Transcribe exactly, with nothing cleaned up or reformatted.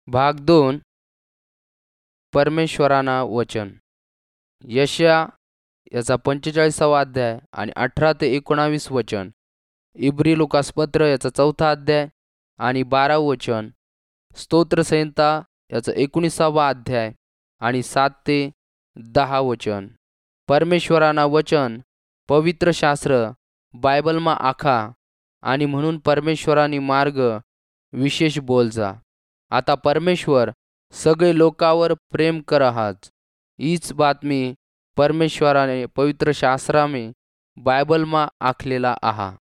भाग दोन. परमेश्वराना वचन. यशया याचा पंचेचाळीसावा अध्याय आणि अठरा ते एकोणावीस वचन. इब्री लुकासपत्र याचा चौथा अध्याय आणि बारावं वचन. स्तोत्रसंहिता याचा एकोणीसावा अध्याय आणि सात ते दहा वचन. परमेश्वराना वचन पवित्र शास्त्र बायबलमा आखा आणि म्हणून परमेश्वरानी मार्ग विशेष बोलजा. आता परमेश्वर सगळे लोकावर प्रेम करहाच. हीच बातमी परमेश्वराने पवित्र शास्त्रामे बायबलमा आखलेला आहा.